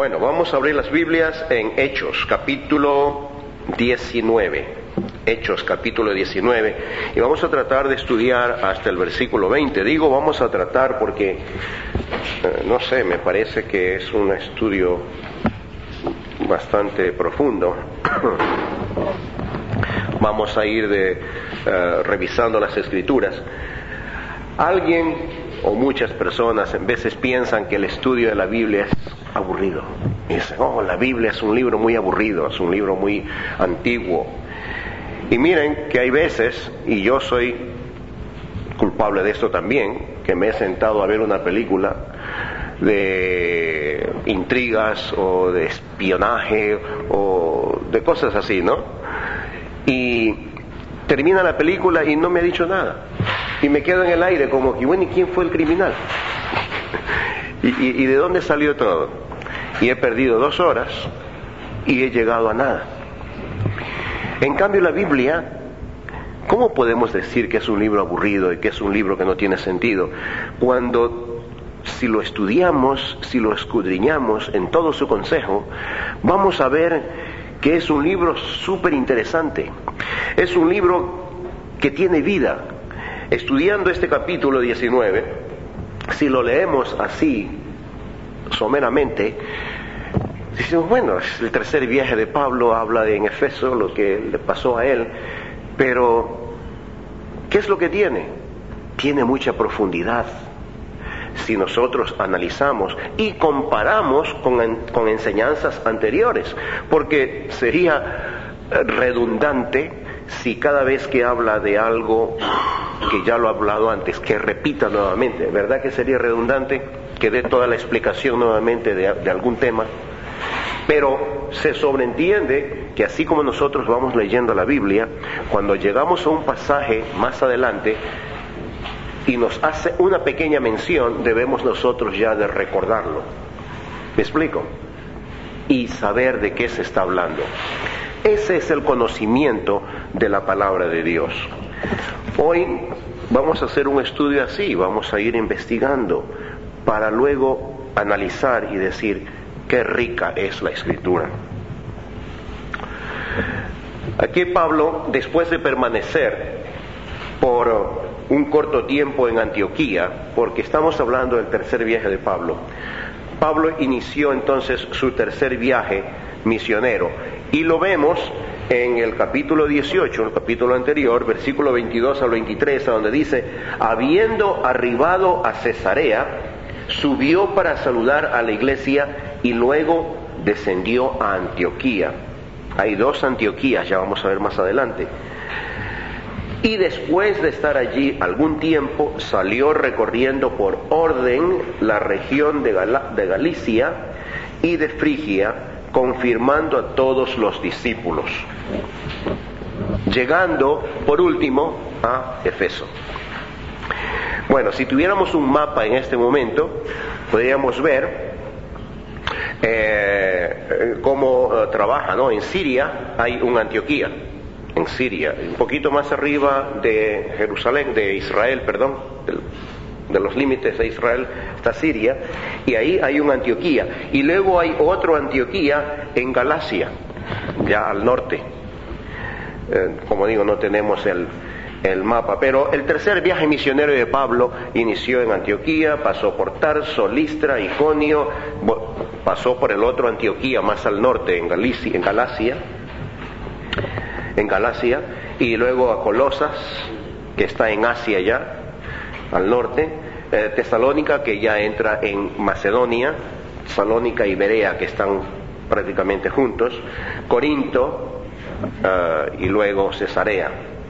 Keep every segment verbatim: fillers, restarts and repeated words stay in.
Bueno, vamos a abrir las Biblias en Hechos, capítulo diecinueve. Hechos, capítulo diecinueve. Y vamos a tratar de estudiar hasta el versículo veinte. Digo, vamos a tratar porque, eh, no sé, me parece que es un estudio bastante profundo. Vamos a ir de, uh, revisando las Escrituras. Alguien o muchas personas en veces piensan que el estudio de la Biblia es aburrido. Y dicen, oh, la Biblia es un libro muy aburrido, es un libro muy antiguo. Y miren que hay veces, y yo soy culpable de esto también, que me he sentado a ver una película de intrigas o de espionaje o de cosas así, ¿no? Y termina la película y no me ha dicho nada. Y me quedo en el aire como que, bueno, ¿y quién fue el criminal? ¿Y, y, y de dónde salió todo? Y he perdido dos horas y he llegado a nada. En cambio, la Biblia, ¿cómo podemos decir que es un libro aburrido y que es un libro que no tiene sentido? Cuando, si lo estudiamos, si lo escudriñamos en todo su consejo, vamos a ver que es un libro súper interesante. Es un libro que tiene vida. Estudiando este capítulo diecinueve, si lo leemos así, someramente, decimos, bueno, es el tercer viaje de Pablo, habla de, en Efeso, lo que le pasó a él, pero ¿qué es lo que tiene? Tiene mucha profundidad. Si nosotros analizamos y comparamos con, con enseñanzas anteriores, porque sería redundante si cada vez que habla de algo que ya lo ha hablado antes, que repita nuevamente. ¿Verdad que sería redundante que dé toda la explicación nuevamente de, de algún tema? Pero se sobreentiende que así como nosotros vamos leyendo la Biblia, cuando llegamos a un pasaje más adelante y nos hace una pequeña mención, debemos nosotros ya de recordarlo. ¿Me explico? Y saber de qué se está hablando. Ese es el conocimiento de la palabra de Dios. Hoy vamos a hacer un estudio así, vamos a ir investigando para luego analizar y decir qué rica es la Escritura. Aquí Pablo, después de permanecer por un corto tiempo en Antioquía, porque estamos hablando del tercer viaje de Pablo, Pablo inició entonces su tercer viaje misionero, y lo vemos en el capítulo dieciocho, el capítulo anterior, versículo veintidós al veintitrés, a donde dice, habiendo arribado a Cesarea, subió para saludar a la iglesia y luego descendió a Antioquía. Hay dos Antioquías, ya vamos a ver más adelante. Y después de estar allí algún tiempo, salió recorriendo por orden la región de, Gal- de Galicia y de Frigia, confirmando a todos los discípulos, llegando por último a Efeso. Bueno, si tuviéramos un mapa en este momento, podríamos ver eh, cómo uh, trabaja, ¿no? En Siria hay un Antioquía, en Siria, un poquito más arriba de Jerusalén, de Israel, perdón, del, de los límites de Israel está Siria, y ahí hay un Antioquía, y luego hay otro Antioquía en Galacia, ya al norte. Eh, como digo, no tenemos el, el mapa, pero el tercer viaje misionero de Pablo inició en Antioquía, pasó por Tarso, Listra, Iconio, pasó por el otro Antioquía más al norte, en Galicia, en Galacia, en Galacia, y luego a Colosas, que está en Asia ya, al norte, eh, Tesalónica, que ya entra en Macedonia, Salónica y Berea, que están prácticamente juntos, Corinto, uh, y luego Cesarea.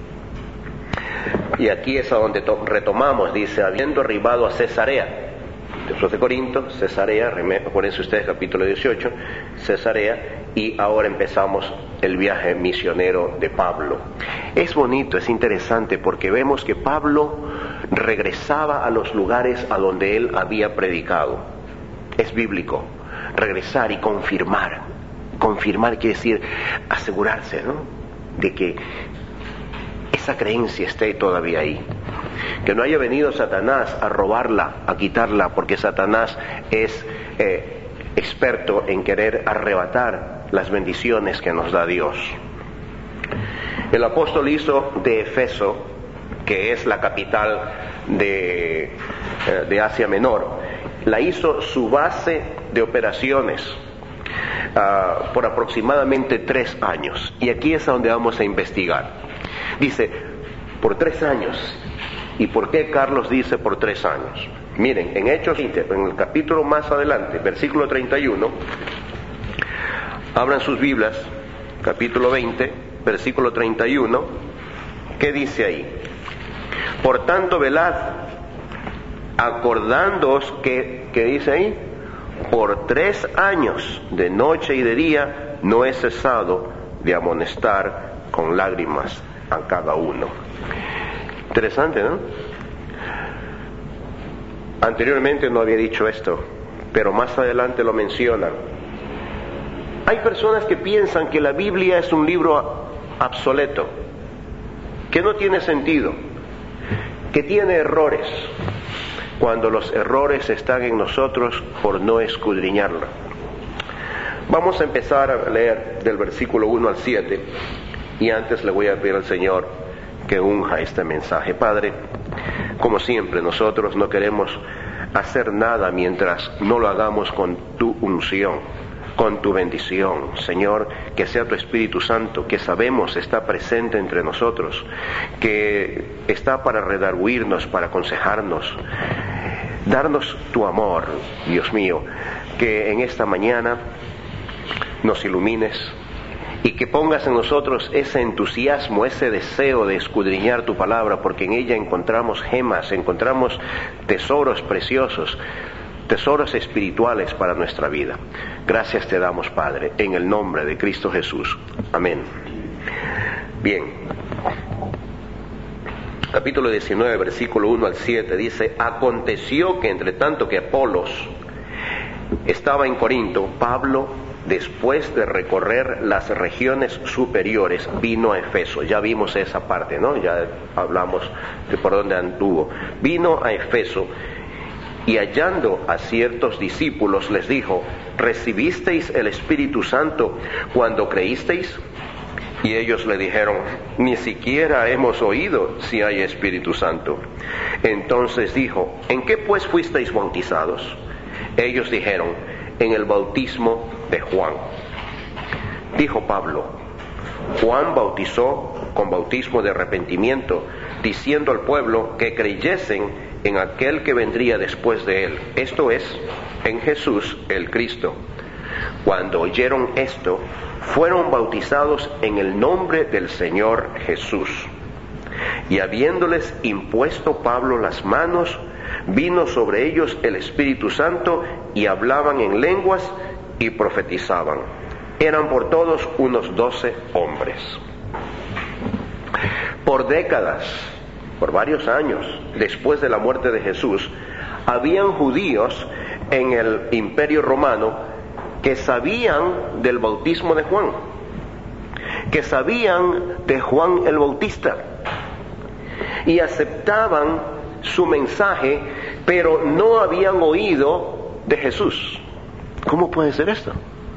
Y aquí es a donde to- retomamos, dice, habiendo arribado a Cesarea, después de Corinto, Cesarea, acuérdense ustedes, capítulo dieciocho, Cesarea, y ahora empezamos el viaje misionero de Pablo. Es bonito, es interesante, porque vemos que Pablo regresaba a los lugares a donde él había predicado. Es bíblico, regresar y confirmar. Confirmar quiere decir asegurarse, ¿no?, de que esa creencia esté todavía ahí. Que no haya venido Satanás a robarla, a quitarla, porque Satanás es eh, experto en querer arrebatar las bendiciones que nos da Dios. El apóstol hizo de Efeso, que es la capital de, de Asia Menor, la hizo su base de operaciones uh, por aproximadamente tres años. Y aquí es a donde vamos a investigar. Dice, por tres años. ¿Y por qué Carlos dice por tres años? Miren, en Hechos, en el capítulo más adelante, versículo treinta y uno, abran sus Biblias, capítulo veinte, versículo treinta y uno, ¿qué dice ahí? Por tanto, velad, acordándoos que, ¿qué dice ahí? Por tres años, de noche y de día, no he cesado de amonestar con lágrimas a cada uno. Interesante, ¿no? Anteriormente no había dicho esto, pero más adelante lo mencionan. Hay personas que piensan que la Biblia es un libro obsoleto, que no tiene sentido, que tiene errores, cuando los errores están en nosotros por no escudriñarla. Vamos a empezar a leer del versículo uno al siete, y antes le voy a pedir al Señor que unja este mensaje. Padre, como siempre, nosotros no queremos hacer nada mientras no lo hagamos con tu unción, con tu bendición. Señor, que sea tu Espíritu Santo, que sabemos está presente entre nosotros, que está para redarguirnos, para aconsejarnos, darnos tu amor, Dios mío, que en esta mañana nos ilumines y que pongas en nosotros ese entusiasmo, ese deseo de escudriñar tu palabra, porque en ella encontramos gemas, encontramos tesoros preciosos, tesoros espirituales para nuestra vida. Gracias te damos, Padre, en el nombre de Cristo Jesús. Amén. Bien. Capítulo diecinueve, versículo uno al siete, dice: aconteció que entre tanto que Apolos estaba en Corinto, Pablo, después de recorrer las regiones superiores, vino a Efeso. Ya vimos esa parte, ¿no? Ya hablamos de por dónde anduvo. Vino a Efeso y hallando a ciertos discípulos les dijo: ¿recibisteis el Espíritu Santo cuando creísteis? Y ellos le dijeron: ni siquiera hemos oído si hay Espíritu Santo. Entonces dijo: ¿en qué pues fuisteis bautizados? Ellos dijeron: en el bautismo de Juan. Dijo Pablo: Juan bautizó con bautismo de arrepentimiento, diciendo al pueblo que creyesen en aquel que vendría después de él, esto es, en Jesús el Cristo. Cuando oyeron esto, fueron bautizados en el nombre del Señor Jesús. Y habiéndoles impuesto Pablo las manos, vino sobre ellos el Espíritu Santo, y hablaban en lenguas y profetizaban. Eran por todos unos doce hombres. Por décadas, por varios años, después de la muerte de Jesús, habían judíos en el Imperio Romano que sabían del bautismo de Juan, que sabían de Juan el Bautista, y aceptaban su mensaje, pero no habían oído de Jesús. ¿Cómo puede ser esto?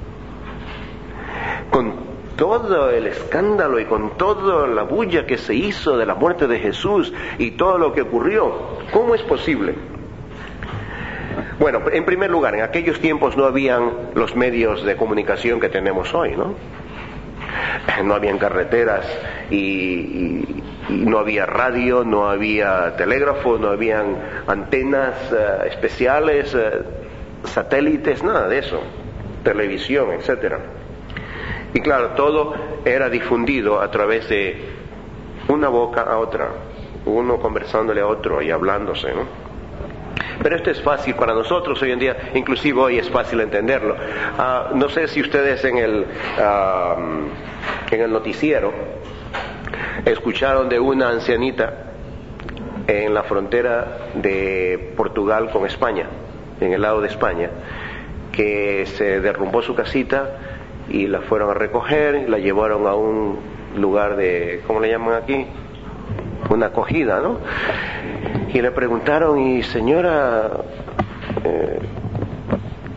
Con todo el escándalo y con toda la bulla que se hizo de la muerte de Jesús y todo lo que ocurrió, ¿cómo es posible? Bueno, en primer lugar, en aquellos tiempos no habían los medios de comunicación que tenemos hoy, ¿no? No habían carreteras y, y, y no había radio, no había telégrafo, no habían antenas uh, especiales, uh, satélites, nada de eso, televisión, etcétera. Y claro, todo era difundido a través de una boca a otra, uno conversándole a otro y hablándose, ¿no? Pero esto es fácil para nosotros hoy en día, inclusive hoy es fácil entenderlo. Uh, no sé si ustedes en el, uh, en el noticiero escucharon de una ancianita en la frontera de Portugal con España, en el lado de España, que se derrumbó su casita y la fueron a recoger, la llevaron a un lugar de, ¿cómo le llaman aquí? Una acogida, ¿no? Y le preguntaron: y señora, eh,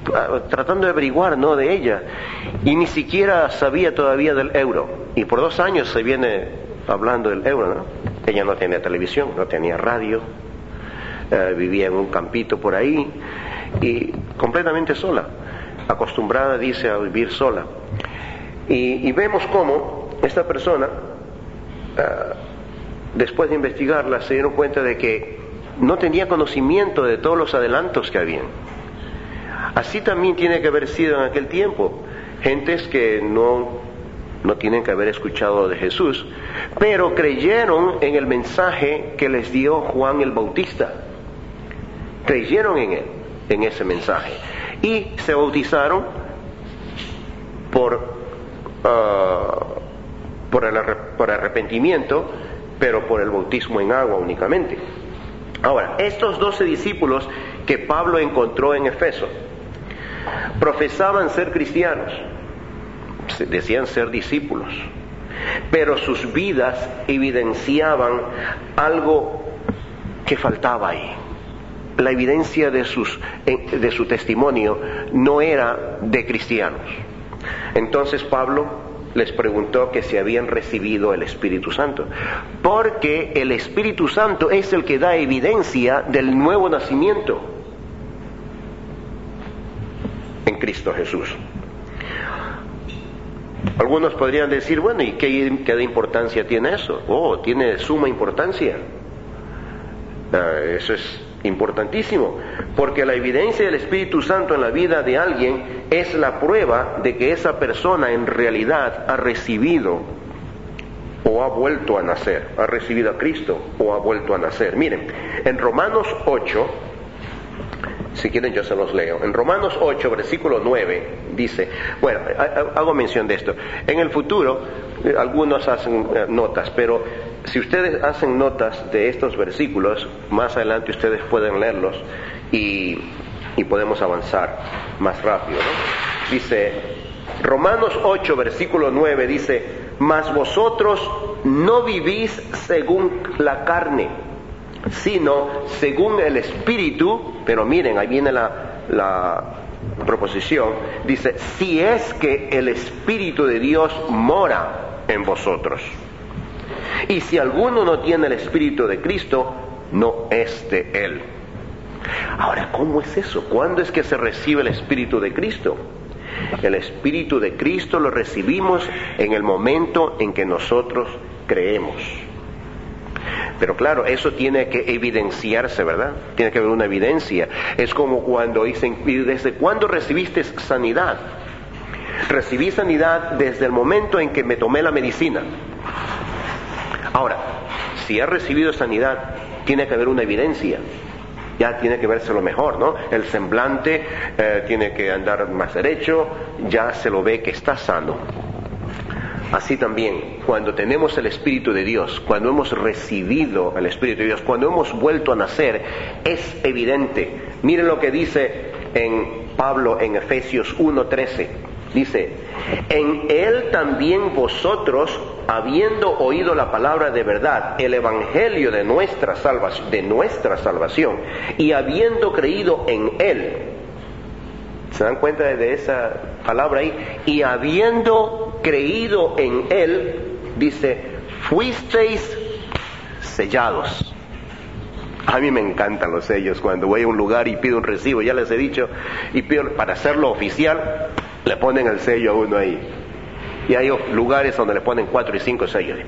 tratando de averiguar, ¿no?, de ella, y ni siquiera sabía todavía del euro, y por dos años se viene hablando del euro, ¿no? Ella no tenía televisión, no tenía radio, eh, vivía en un campito por ahí, y completamente sola, acostumbrada, dice, a vivir sola. Y, y vemos cómo esta persona, uh, después de investigarla, se dieron cuenta de que no tenía conocimiento de todos los adelantos que habían. Así también tiene que haber sido en aquel tiempo. Gentes que no, no tienen que haber escuchado de Jesús, pero creyeron en el mensaje que les dio Juan el Bautista. Creyeron en él, en ese mensaje. Y se bautizaron por, uh, por, el, por arrepentimiento, pero por el bautismo en agua únicamente. Ahora, estos doce discípulos que Pablo encontró en Efeso profesaban ser cristianos, decían ser discípulos, pero sus vidas evidenciaban algo que faltaba ahí. La evidencia de, sus, de su testimonio no era de cristianos. Entonces Pablo les preguntó que si habían recibido el Espíritu Santo, porque el Espíritu Santo es el que da evidencia del nuevo nacimiento en Cristo Jesús. Algunos podrían decir, bueno, ¿y qué, qué de importancia tiene eso? Oh, tiene suma importancia. Uh, eso es importantísimo, porque la evidencia del Espíritu Santo en la vida de alguien es la prueba de que esa persona en realidad ha recibido o ha vuelto a nacer, ha recibido a Cristo o ha vuelto a nacer. Miren, en Romanos ocho, si quieren yo se los leo, en Romanos ocho, versículo nueve, dice, bueno, hago mención de esto, en el futuro algunos hacen notas, pero si ustedes hacen notas de estos versículos, más adelante ustedes pueden leerlos y, y podemos avanzar más rápido, ¿no? Dice, Romanos ocho, versículo nueve, dice, mas vosotros no vivís según la carne, sino según el Espíritu. Pero miren, ahí viene la, la proposición, dice, si es que el Espíritu de Dios mora en vosotros. Y si alguno no tiene el Espíritu de Cristo, no es de Él. Ahora, ¿cómo es eso? ¿Cuándo es que se recibe el Espíritu de Cristo? El Espíritu de Cristo lo recibimos en el momento en que nosotros creemos. Pero claro, eso tiene que evidenciarse, ¿verdad? Tiene que haber una evidencia. Es como cuando dicen, ¿desde cuándo recibiste sanidad? Recibí sanidad desde el momento en que me tomé la medicina. Ahora, si ha recibido sanidad, tiene que haber una evidencia. Ya tiene que verse lo mejor, ¿no? El semblante eh, tiene que andar más derecho, ya se lo ve que está sano. Así también, cuando tenemos el Espíritu de Dios, cuando hemos recibido el Espíritu de Dios, cuando hemos vuelto a nacer, es evidente. Miren lo que dice en Pablo en Efesios uno trece. Dice, en Él también vosotros, habiendo oído la palabra de verdad, el evangelio de nuestra salvación, de nuestra salvación, y habiendo creído en Él. ¿Se dan cuenta de esa palabra ahí? Y habiendo creído en Él, dice, fuisteis sellados. A mí me encantan los sellos. Cuando voy a un lugar y pido un recibo, ya les he dicho, y pido para hacerlo oficial, le ponen el sello a uno ahí. Y hay lugares donde le ponen cuatro y cinco sellos.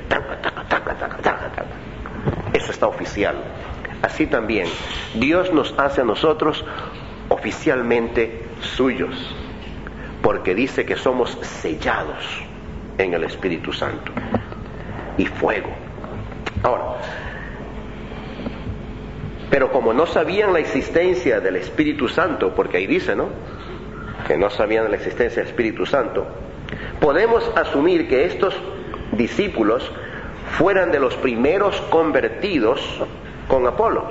Eso está oficial. Así también, Dios nos hace a nosotros oficialmente suyos, porque dice que somos sellados en el Espíritu Santo y fuego. Ahora, pero como no sabían la existencia del Espíritu Santo, porque ahí dice, ¿no?, que no sabían la existencia del Espíritu Santo, podemos asumir que estos discípulos fueran de los primeros convertidos con Apolo.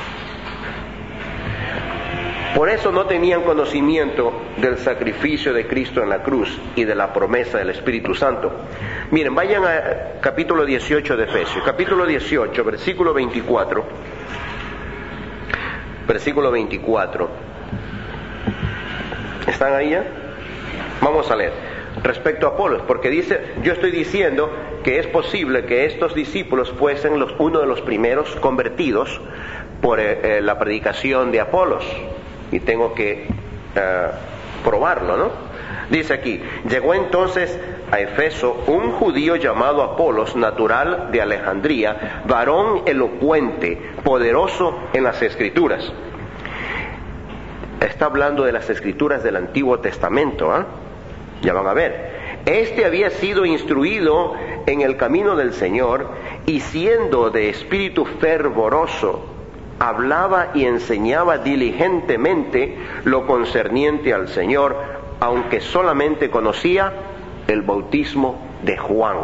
Por eso no tenían conocimiento del sacrificio de Cristo en la cruz y de la promesa del Espíritu Santo. Miren, vayan a capítulo dieciocho de Efesios, capítulo dieciocho, versículo veinticuatro. Versículo veinticuatro. ¿Están ahí ya? Vamos a leer. Respecto a Apolos, porque dice, yo estoy diciendo que es posible que estos discípulos fuesen los, uno de los primeros convertidos por eh, la predicación de Apolos, y tengo que eh, probarlo, ¿no? Dice aquí, llegó entonces a Efeso un judío llamado Apolos, natural de Alejandría, varón elocuente, poderoso en las Escrituras. Está hablando de las Escrituras del Antiguo Testamento, ¿eh? Ya van a ver. Este había sido instruido en el camino del Señor, y siendo de espíritu fervoroso, hablaba y enseñaba diligentemente lo concerniente al Señor, aunque solamente conocía el bautismo de Juan.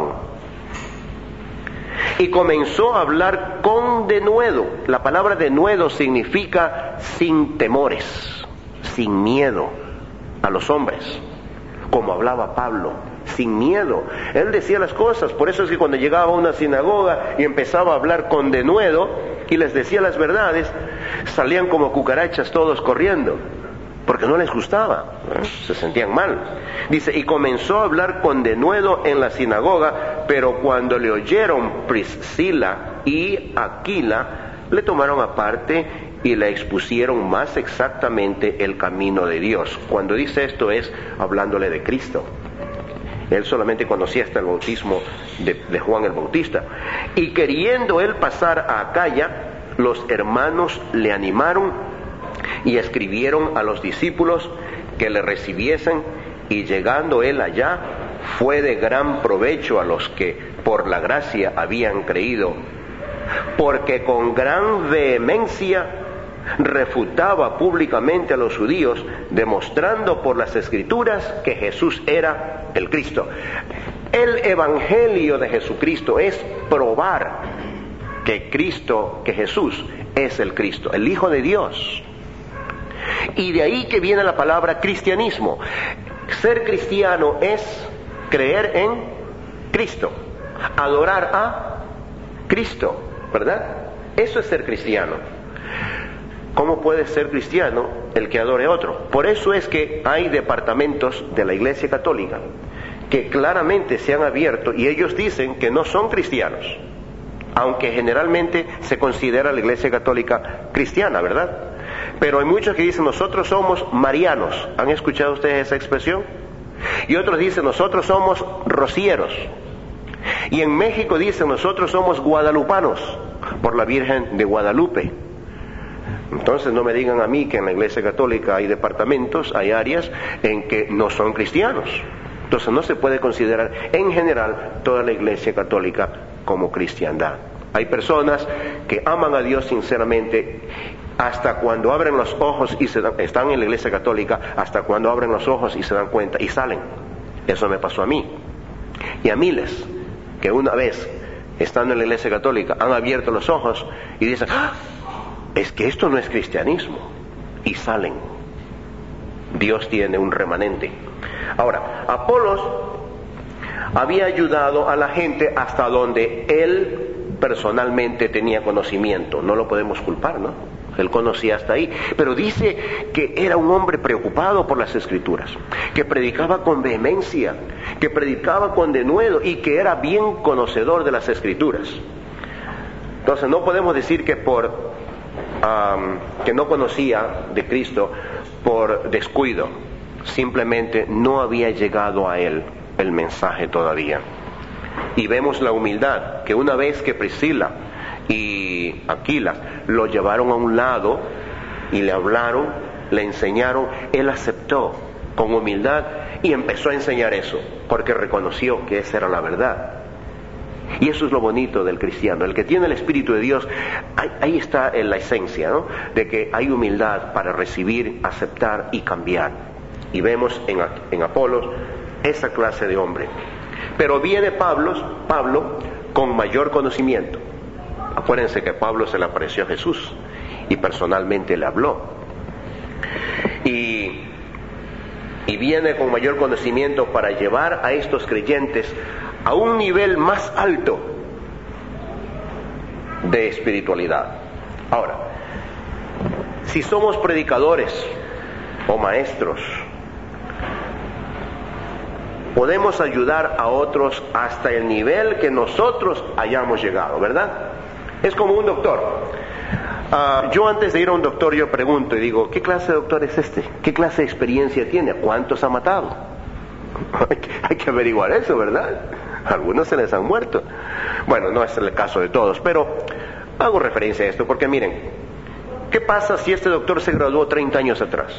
Y comenzó a hablar con denuedo. La palabra denuedo significa sin temores, sin miedo a los hombres, como hablaba Pablo, sin miedo. Él decía las cosas. Por eso es que cuando llegaba a una sinagoga y empezaba a hablar con denuedo y les decía las verdades, salían como cucarachas todos corriendo, porque no les gustaba, ¿eh? Se sentían mal. Dice, y comenzó a hablar con denuedo en la sinagoga, pero cuando le oyeron Priscila y Aquila, le tomaron aparte y le expusieron más exactamente el camino de Dios. Cuando dice esto es hablándole de Cristo. Él solamente conocía hasta el bautismo de, de Juan el Bautista. Y queriendo él pasar a Acaya, los hermanos le animaron y escribieron a los discípulos que le recibiesen, y llegando él allá, fue de gran provecho a los que por la gracia habían creído, porque con gran vehemencia refutaba públicamente a los judíos, demostrando por las Escrituras que Jesús era el Cristo. El Evangelio de Jesucristo es probar que Cristo, que Jesús es el Cristo, el Hijo de Dios. Y de ahí que viene la palabra cristianismo. Ser cristiano es creer en Cristo, adorar a Cristo, ¿verdad? Eso es ser cristiano. ¿Cómo puede ser cristiano el que adore a otro? Por eso es que hay departamentos de la Iglesia Católica que claramente se han abierto y ellos dicen que no son cristianos, aunque generalmente se considera la Iglesia Católica cristiana, ¿verdad? Pero hay muchos que dicen, nosotros somos marianos. ¿Han escuchado ustedes esa expresión? Y otros dicen, nosotros somos rocieros. Y en México dicen, nosotros somos guadalupanos, por la Virgen de Guadalupe. Entonces no me digan a mí que en la Iglesia Católica hay departamentos, hay áreas en que no son cristianos. Entonces no se puede considerar en general toda la Iglesia Católica como cristiandad. Hay personas que aman a Dios sinceramente, hasta cuando abren los ojos y se dan, están en la Iglesia Católica, hasta cuando abren los ojos y se dan cuenta y salen. Eso me pasó a mí y a miles que una vez estando en la Iglesia Católica han abierto los ojos y dicen, ¡ah! Es que esto no es cristianismo, y salen. Dios tiene un remanente. Ahora, Apolos había ayudado a la gente hasta donde él personalmente tenía conocimiento. No lo podemos culpar, ¿no? Él conocía hasta ahí. Pero dice que era un hombre preocupado por las Escrituras, que predicaba con vehemencia, que predicaba con denuedo y que era bien conocedor de las Escrituras. Entonces no podemos decir que por um, que no conocía de Cristo por descuido. Simplemente no había llegado a él el mensaje todavía. Y vemos la humildad, que una vez que Priscila y Aquila lo llevaron a un lado y le hablaron, le enseñaron, él aceptó con humildad y empezó a enseñar eso, porque reconoció que esa era la verdad. Y eso es lo bonito del cristiano, el que tiene el Espíritu de Dios. Ahí, ahí está en la esencia, ¿no? De que hay humildad para recibir, aceptar y cambiar. Y vemos en, en Apolos esa clase de hombre. Pero viene Pablo, Pablo con mayor conocimiento. Acuérdense que Pablo se le apareció a Jesús y personalmente le habló. Y, y viene con mayor conocimiento para llevar a estos creyentes a un nivel más alto de espiritualidad. Ahora, si somos predicadores o maestros podemos ayudar a otros hasta el nivel que nosotros hayamos llegado, ¿verdad? Es como un doctor. Uh, yo antes de ir a un doctor yo pregunto y digo, ¿qué clase de doctor es este? ¿Qué clase de experiencia tiene? ¿Cuántos ha matado? hay, que, hay que averiguar eso, ¿verdad? Algunos se les han muerto. Bueno, no es el caso de todos, pero hago referencia a esto porque miren, ¿qué pasa si este doctor se graduó treinta años atrás?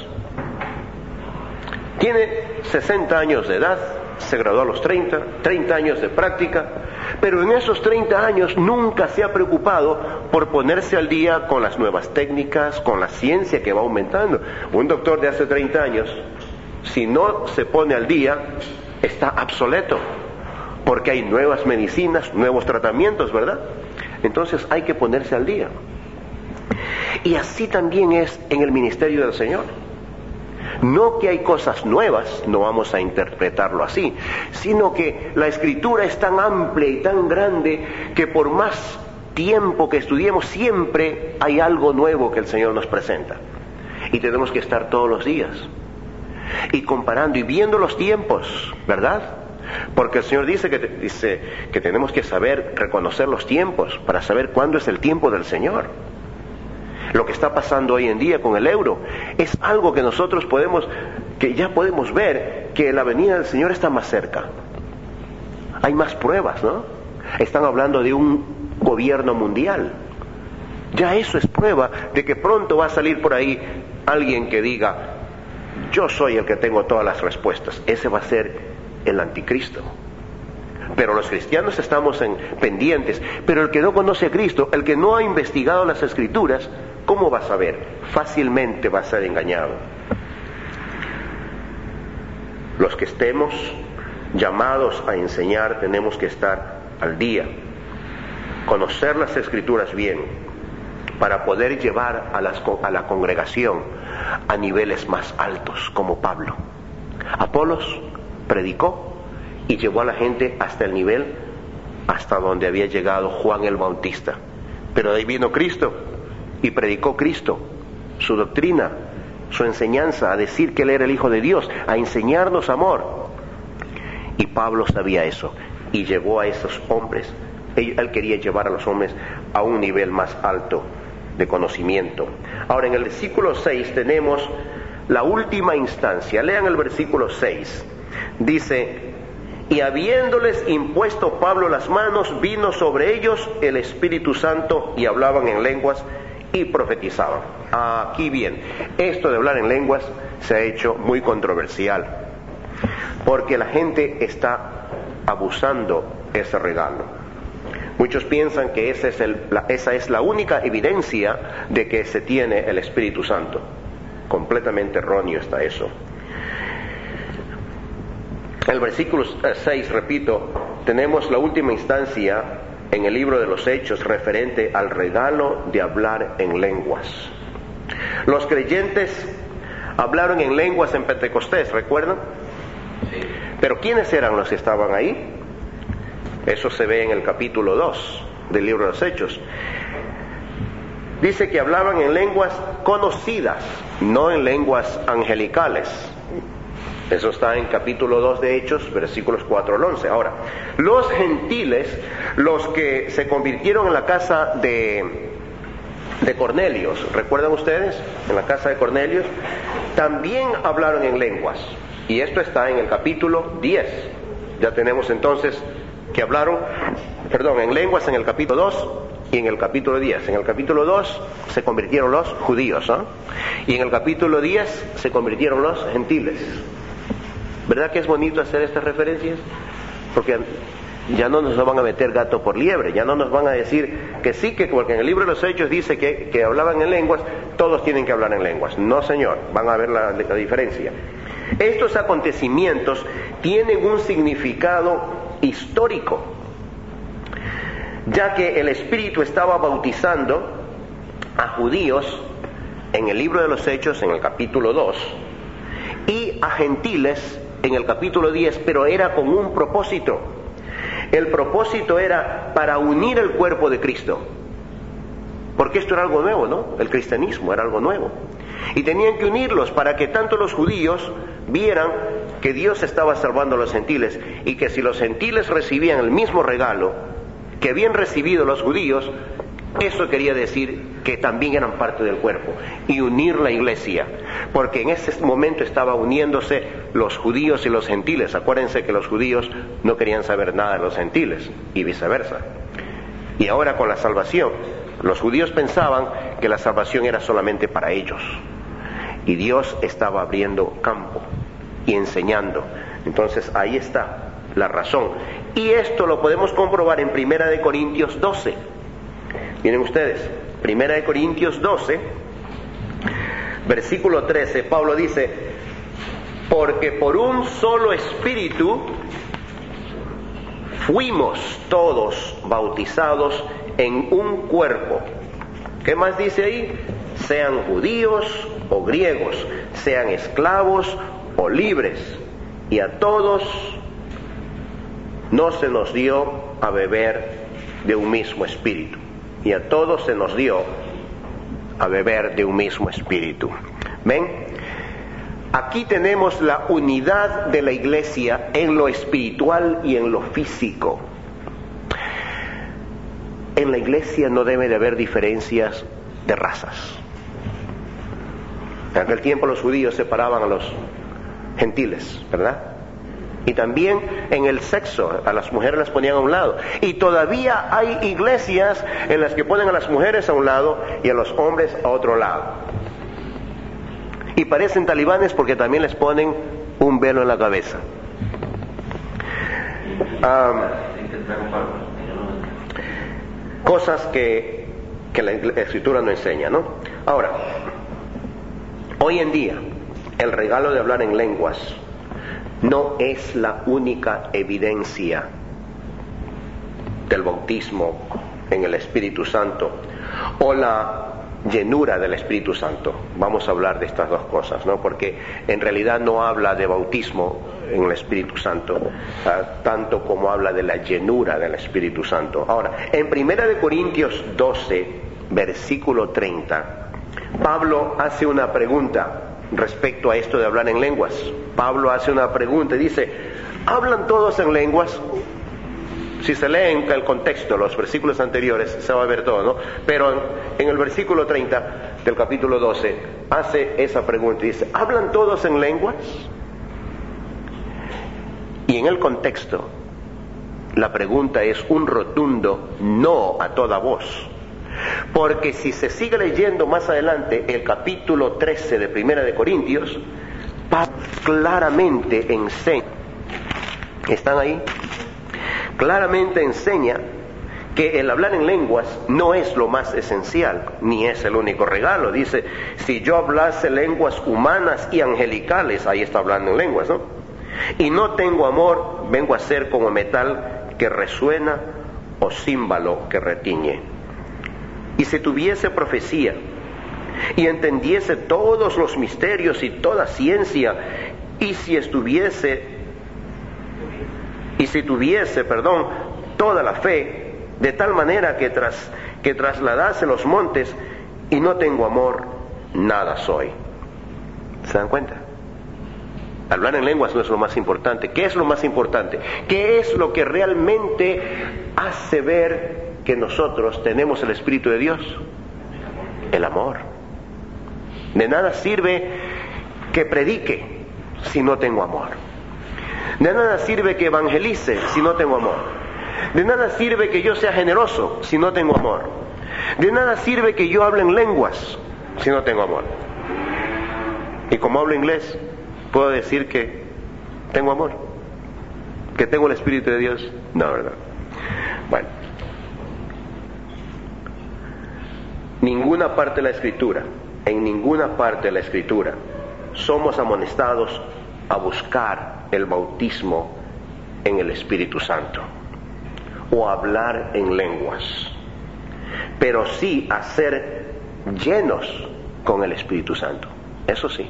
Tiene sesenta años de edad, se graduó a los treinta, treinta años de práctica, pero en esos treinta años nunca se ha preocupado por ponerse al día con las nuevas técnicas, con la ciencia que va aumentando. Un doctor de hace treinta años, si no se pone al día, está obsoleto, porque hay nuevas medicinas, nuevos tratamientos, ¿verdad? Entonces hay que ponerse al día. Y así también es en el ministerio del Señor. No que hay cosas nuevas, no vamos a interpretarlo así, sino que la Escritura es tan amplia y tan grande que por más tiempo que estudiemos siempre hay algo nuevo que el Señor nos presenta. Y tenemos que estar todos los días y comparando y viendo los tiempos, ¿verdad? Porque el Señor dice que, dice que tenemos que saber reconocer los tiempos para saber cuándo es el tiempo del Señor. Lo que está pasando hoy en día con el euro es algo que nosotros podemos, que ya podemos ver que la venida del Señor está más cerca. Hay más pruebas, ¿no? Están hablando de un gobierno mundial. Ya eso es prueba de que pronto va a salir por ahí alguien que diga, yo soy el que tengo todas las respuestas. Ese va a ser el anticristo. Pero los cristianos estamos en pendientes. Pero el que no conoce a Cristo, el que no ha investigado las Escrituras, ¿cómo va a saber? Fácilmente va a ser engañado. Los que estemos llamados a enseñar tenemos que estar al día, conocer las Escrituras bien, para poder llevar a, las, a la congregación a niveles más altos, como Pablo. Apolos predicó y llevó a la gente hasta el nivel hasta donde había llegado Juan el Bautista. Pero de ahí vino Cristo y predicó Cristo, su doctrina, su enseñanza, a decir que Él era el Hijo de Dios, a enseñarnos amor. Y Pablo sabía eso y llevó a esos hombres, él, él quería llevar a los hombres a un nivel más alto de conocimiento. Ahora en el versículo seis tenemos la última instancia. Lean el versículo seis. Dice, y habiéndoles impuesto Pablo las manos, vino sobre ellos el Espíritu Santo y hablaban en lenguas y profetizaban. Aquí bien, esto de hablar en lenguas se ha hecho muy controversial, porque la gente está abusando ese regalo. Muchos piensan que esa es, el, la, esa es la única evidencia de que se tiene el Espíritu Santo. Completamente erróneo está eso. En el versículo seis, repito, tenemos la última instancia en el libro de los Hechos referente al regalo de hablar en lenguas. Los creyentes hablaron en lenguas en Pentecostés, ¿recuerdan? Sí. Pero ¿quiénes eran los que estaban ahí? Eso se ve en el capítulo dos del libro de los Hechos. Dice que hablaban en lenguas conocidas, no en lenguas angelicales. Eso está en capítulo dos de Hechos, versículos cuatro al once. Ahora, los gentiles, los que se convirtieron en la casa de, de Cornelios, ¿recuerdan ustedes? En la casa de Cornelios, también hablaron en lenguas. Y esto está en el capítulo diez. Ya tenemos entonces que hablaron, perdón, en lenguas en el capítulo dos y en el capítulo diez. En el capítulo dos se convirtieron los judíos, ¿eh? Y en el capítulo diez se convirtieron los gentiles. ¿Verdad que es bonito hacer estas referencias? Porque ya no nos van a meter gato por liebre, ya no nos van a decir que sí, que porque en el libro de los Hechos dice que, que hablaban en lenguas, todos tienen que hablar en lenguas. No, señor, van a ver la, la diferencia. Estos acontecimientos tienen un significado histórico, ya que el Espíritu estaba bautizando a judíos en el libro de los Hechos, en el capítulo dos, y a gentiles en el capítulo diez, pero era con un propósito. El propósito era para unir el cuerpo de Cristo, porque esto era algo nuevo, ¿no? El cristianismo era algo nuevo, y tenían que unirlos para que tanto los judíos vieran que Dios estaba salvando a los gentiles y que si los gentiles recibían el mismo regalo que habían recibido los judíos, eso quería decir que también eran parte del cuerpo y unir la iglesia, porque en ese momento estaba uniéndose los judíos y los gentiles. Acuérdense que los judíos no querían saber nada de los gentiles y viceversa. Y ahora con la salvación, los judíos pensaban que la salvación era solamente para ellos y Dios estaba abriendo campo y enseñando. Entonces ahí está la razón, y esto lo podemos comprobar en Primera de Corintios doce. Miren ustedes, Primera de Corintios doce, versículo trece, Pablo dice: porque por un solo espíritu fuimos todos bautizados en un cuerpo. ¿Qué más dice ahí? Sean judíos o griegos, sean esclavos o libres, y a todos no se nos dio a beber de un mismo espíritu. Y a todos se nos dio a beber de un mismo espíritu. ¿Ven? Aquí tenemos la unidad de la iglesia en lo espiritual y en lo físico. En la iglesia no debe de haber diferencias de razas. En aquel tiempo los judíos separaban a los gentiles, ¿verdad? Y también en el sexo, a las mujeres las ponían a un lado. Y todavía hay iglesias en las que ponen a las mujeres a un lado y a los hombres a otro lado. Y parecen talibanes porque también les ponen un velo en la cabeza. Um, cosas que, que la escritura no enseña, ¿no? Ahora, hoy en día, el regalo de hablar en lenguas no es la única evidencia del bautismo en el Espíritu Santo o la llenura del Espíritu Santo. Vamos a hablar de estas dos cosas, ¿no? Porque en realidad no habla de bautismo en el Espíritu Santo, uh, tanto como habla de la llenura del Espíritu Santo. Ahora, en Primera de Corintios doce, versículo treinta, Pablo hace una pregunta respecto a esto de hablar en lenguas. Pablo hace una pregunta y dice: ¿hablan todos en lenguas? Si se lee en el contexto, los versículos anteriores, se va a ver todo, ¿no? Pero en, en el versículo treinta del capítulo doce hace esa pregunta y dice: ¿hablan todos en lenguas? Y en el contexto, la pregunta es un rotundo no a toda voz. Porque si se sigue leyendo más adelante el capítulo trece de Primera de Corintios, Pablo claramente enseña, ¿están ahí? Claramente enseña que el hablar en lenguas no es lo más esencial, ni es el único regalo. Dice: si yo hablase lenguas humanas y angelicales, ahí está hablando en lenguas, ¿no? Y no tengo amor, vengo a ser como metal que resuena o címbalo que retiñe. Y si tuviese profecía y entendiese todos los misterios y toda ciencia, y si estuviese y si tuviese, perdón, toda la fe, de tal manera que tras que trasladase los montes, y no tengo amor, nada soy. ¿Se dan cuenta? Hablar en lenguas no es lo más importante. ¿Qué es lo más importante? ¿Qué es lo que realmente hace ver que nosotros tenemos el Espíritu de Dios? El amor. De nada sirve que predique si no tengo amor. De nada sirve que evangelice si no tengo amor. De nada sirve que yo sea generoso si no tengo amor. De nada sirve que yo hable en lenguas si no tengo amor. Y como hablo inglés, puedo decir que tengo amor, que tengo el Espíritu de Dios. No, ¿verdad? Bueno, ninguna parte de la Escritura, en ninguna parte de la Escritura, somos amonestados a buscar el bautismo en el Espíritu Santo o a hablar en lenguas, pero sí a ser llenos con el Espíritu Santo. Eso sí.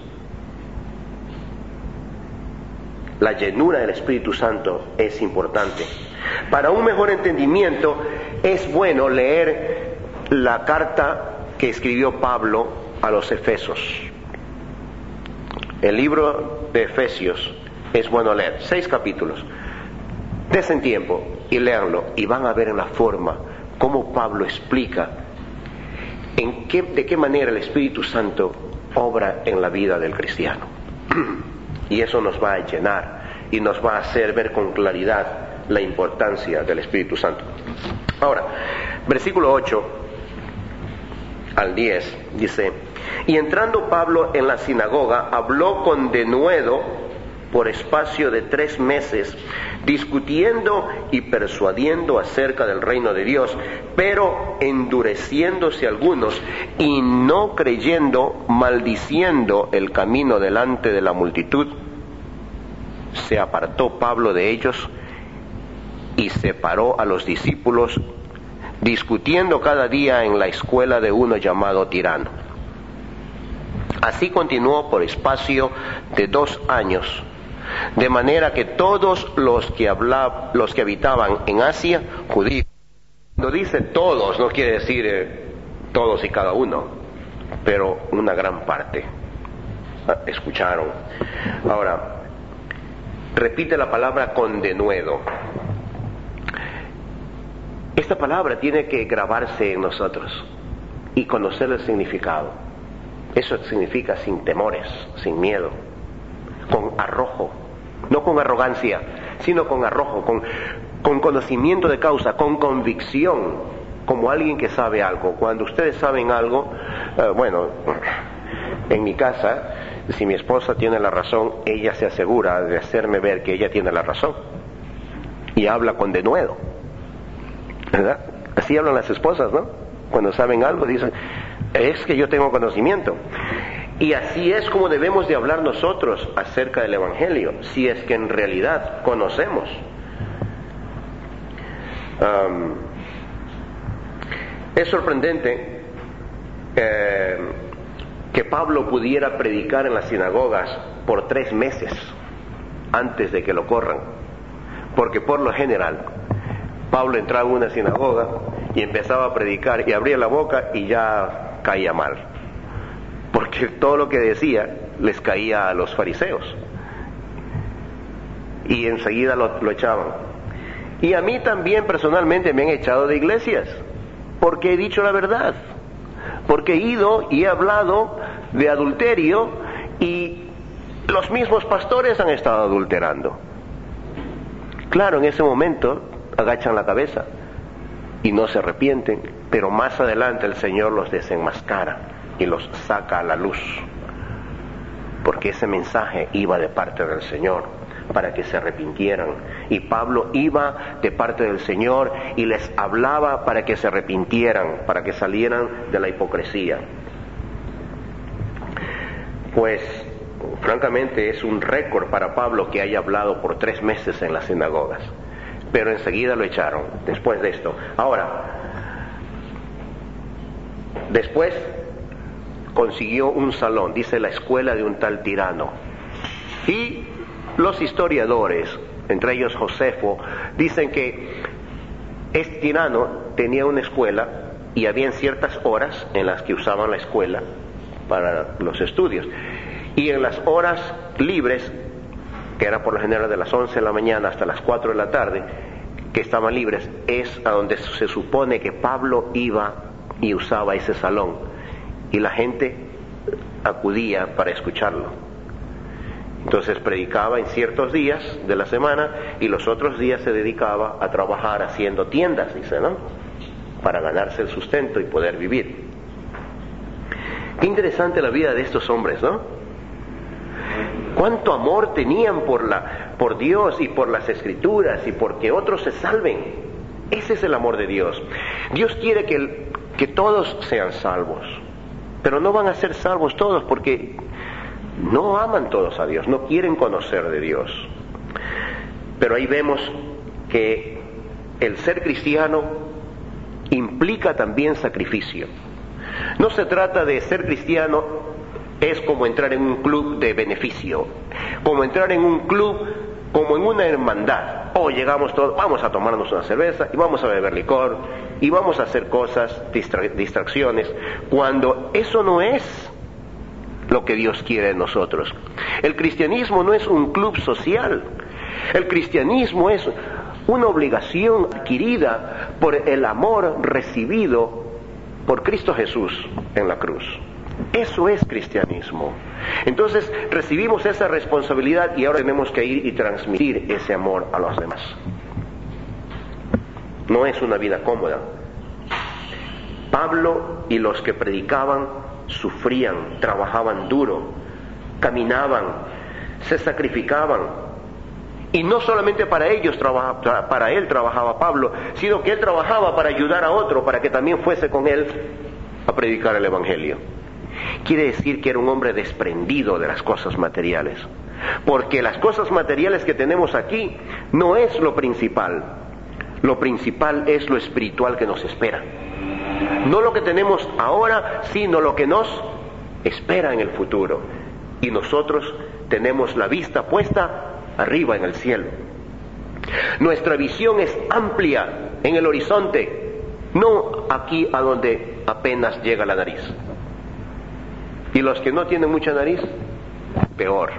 La llenura del Espíritu Santo es importante. Para un mejor entendimiento es bueno leer la carta que escribió Pablo a los Efesios. El libro de Efesios es bueno leer, seis capítulos. Desen tiempo y leerlo y van a ver en la forma cómo Pablo explica en qué, de qué manera el Espíritu Santo obra en la vida del cristiano. Y eso nos va a llenar y nos va a hacer ver con claridad la importancia del Espíritu Santo. Ahora, versículo ocho al diez dice: y entrando Pablo en la sinagoga, habló con denuedo por espacio de tres meses, discutiendo y persuadiendo acerca del reino de Dios, pero endureciéndose algunos y no creyendo, maldiciendo el camino delante de la multitud, se apartó Pablo de ellos y separó a los discípulos, discutiendo cada día en la escuela de uno llamado Tirano. Así continuó por espacio de dos años, de manera que todos los que hablaban, los que habitaban en Asia, judíos. Cuando dice todos, no quiere decir eh, todos y cada uno, pero una gran parte escucharon. Ahora, repite la palabra con denuedo. Esta palabra tiene que grabarse en nosotros y conocer el significado. Eso significa sin temores, sin miedo, con arrojo, no con arrogancia, sino con arrojo, con, con conocimiento de causa, con convicción, como alguien que sabe algo. Cuando ustedes saben algo, eh, bueno, en mi casa, si mi esposa tiene la razón, ella se asegura de hacerme ver que ella tiene la razón y habla con denuedo, ¿verdad? Así hablan las esposas, ¿no? Cuando saben algo dicen, es que yo tengo conocimiento. Y así es como debemos de hablar nosotros acerca del Evangelio, si es que en realidad conocemos. Um, es sorprendente eh, que Pablo pudiera predicar en las sinagogas por tres meses antes de que lo corran, porque por lo general Pablo entraba en una sinagoga y empezaba a predicar y abría la boca y ya caía mal, porque todo lo que decía les caía a los fariseos y enseguida lo, lo echaban. Y a mí también personalmente me han echado de iglesias porque he dicho la verdad, porque he ido y he hablado de adulterio y los mismos pastores han estado adulterando. Claro, en ese momento agachan la cabeza y no se arrepienten, pero más adelante el Señor los desenmascara y los saca a la luz, porque ese mensaje iba de parte del Señor para que se arrepintieran, y Pablo iba de parte del Señor y les hablaba para que se arrepintieran, para que salieran de la hipocresía. Pues francamente es un récord para Pablo que haya hablado por tres meses en las sinagogas, pero enseguida lo echaron después de esto. Ahora, después consiguió un salón, dice la escuela de un tal Tirano, y los historiadores, entre ellos Josefo, dicen que este Tirano tenía una escuela y había ciertas horas en las que usaban la escuela para los estudios, y en las horas libres, que era por lo general de las once de la mañana hasta las cuatro de la tarde, que estaban libres, es a donde se supone que Pablo iba y usaba ese salón, y la gente acudía para escucharlo. Entonces predicaba en ciertos días de la semana y los otros días se dedicaba a trabajar haciendo tiendas, dice, ¿no? Para ganarse el sustento y poder vivir. Qué interesante la vida de estos hombres, ¿no? Cuánto amor tenían por la, por Dios y por las Escrituras y por que otros se salven. Ese es el amor de Dios. Dios quiere que, el, que todos sean salvos, pero no van a ser salvos todos porque no aman todos a Dios, no quieren conocer de Dios. Pero ahí vemos que el ser cristiano implica también sacrificio. No se trata de ser cristiano, es como entrar en un club de beneficio, como entrar en un club, como en una hermandad. Oh, llegamos todos, vamos a tomarnos una cerveza y vamos a beber licor y vamos a hacer cosas, distra- distracciones, cuando eso no es lo que Dios quiere de nosotros. El cristianismo no es un club social. El cristianismo es una obligación adquirida por el amor recibido por Cristo Jesús en la cruz. Eso es cristianismo. Entonces recibimos esa responsabilidad y ahora tenemos que ir y transmitir ese amor a los demás. No es una vida cómoda. Pablo y los que predicaban sufrían, trabajaban duro, caminaban, se sacrificaban. Y no solamente para ellos, trabaja, para él trabajaba Pablo, sino que él trabajaba para ayudar a otro, para que también fuese con él a predicar el Evangelio. Quiere decir que era un hombre desprendido de las cosas materiales, porque las cosas materiales que tenemos aquí no es lo principal. Lo principal es lo espiritual que nos espera. No lo que tenemos ahora, sino lo que nos espera en el futuro. Y nosotros tenemos la vista puesta arriba en el cielo. Nuestra visión es amplia en el horizonte, no aquí a donde apenas llega la nariz. Y los que no tienen mucha nariz, peor.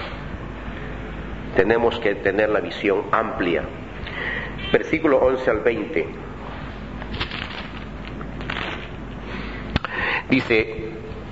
Tenemos que tener la visión amplia. Versículo once al veinte. Dice: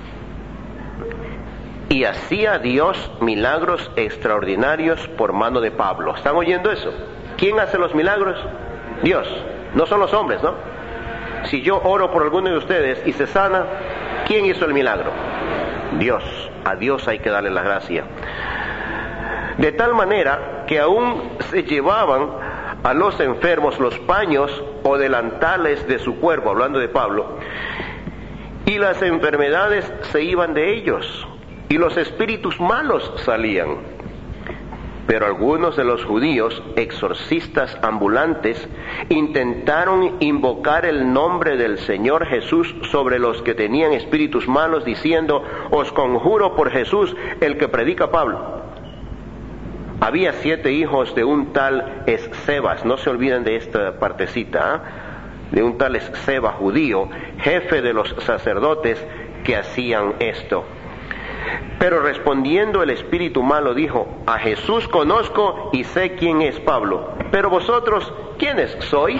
y hacía Dios milagros extraordinarios por mano de Pablo. ¿Están oyendo eso? ¿Quién hace los milagros? Dios. No son los hombres, ¿no? Si yo oro por alguno de ustedes y se sana, ¿quién hizo el milagro? Dios. A Dios hay que darle la gracia. De tal manera que aún se llevaban a los enfermos los paños o delantales de su cuerpo, hablando de Pablo, y las enfermedades se iban de ellos, y los espíritus malos salían. Pero algunos de los judíos, exorcistas ambulantes, intentaron invocar el nombre del Señor Jesús sobre los que tenían espíritus malos, diciendo: os conjuro por Jesús, el que predica Pablo. Había siete hijos de un tal Escebas, no se olviden de esta partecita, ¿eh? de un tal Esceba judío, jefe de los sacerdotes que hacían esto. Pero respondiendo el espíritu malo dijo: a Jesús conozco y sé quién es Pablo, pero vosotros, ¿quiénes sois?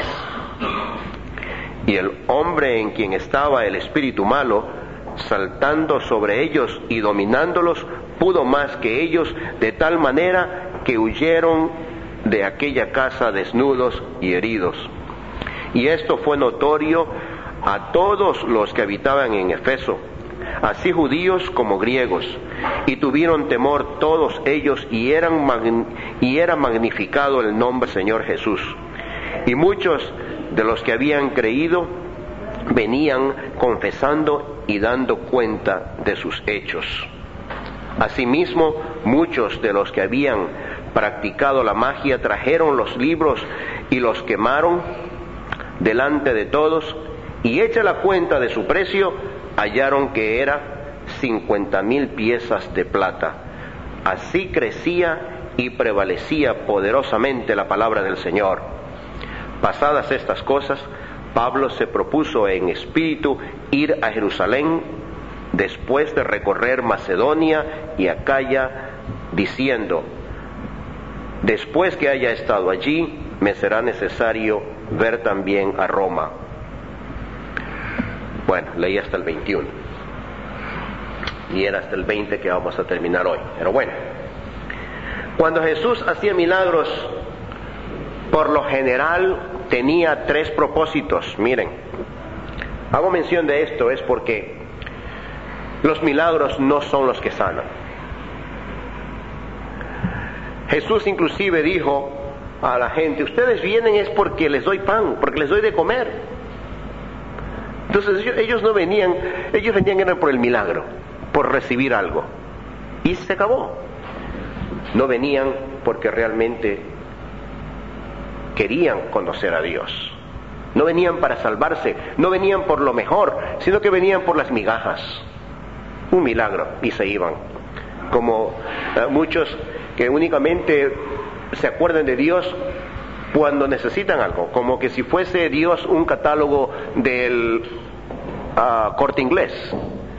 Y el hombre en quien estaba el espíritu malo, saltando sobre ellos y dominándolos, pudo más que ellos, de tal manera que huyeron de aquella casa desnudos y heridos. Y esto fue notorio a todos los que habitaban en Efeso, así judíos como griegos, y tuvieron temor todos ellos, y eran magn- y era magnificado el nombre Señor Jesús. Y muchos de los que habían creído venían confesando y dando cuenta de sus hechos. Asimismo, muchos de los que habían practicado la magia trajeron los libros y los quemaron delante de todos, y hecha la cuenta de su precio, hallaron que era cincuenta mil piezas de plata. Así crecía y prevalecía poderosamente la palabra del Señor. Pasadas estas cosas, Pablo se propuso en espíritu ir a Jerusalén después de recorrer Macedonia y Acaya, diciendo: después que haya estado allí, me será necesario ver también a Roma. Bueno, leí hasta el veintiuno. Y era hasta el veinte que vamos a terminar hoy. Pero bueno, cuando Jesús hacía milagros, por lo general tenía tres propósitos. Miren, hago mención de esto es porque los milagros no son los que sanan. Jesús inclusive dijo a la gente: ustedes vienen es porque les doy pan, porque les doy de comer. Entonces ellos no venían, ellos venían era por el milagro, por recibir algo. Y se acabó. No venían porque realmente querían conocer a Dios. No venían para salvarse, no venían por lo mejor, sino que venían por las migajas. Un milagro y se iban. Como uh, muchos que únicamente se acuerdan de Dios cuando necesitan algo, como que si fuese Dios un catálogo del uh, Corte Inglés.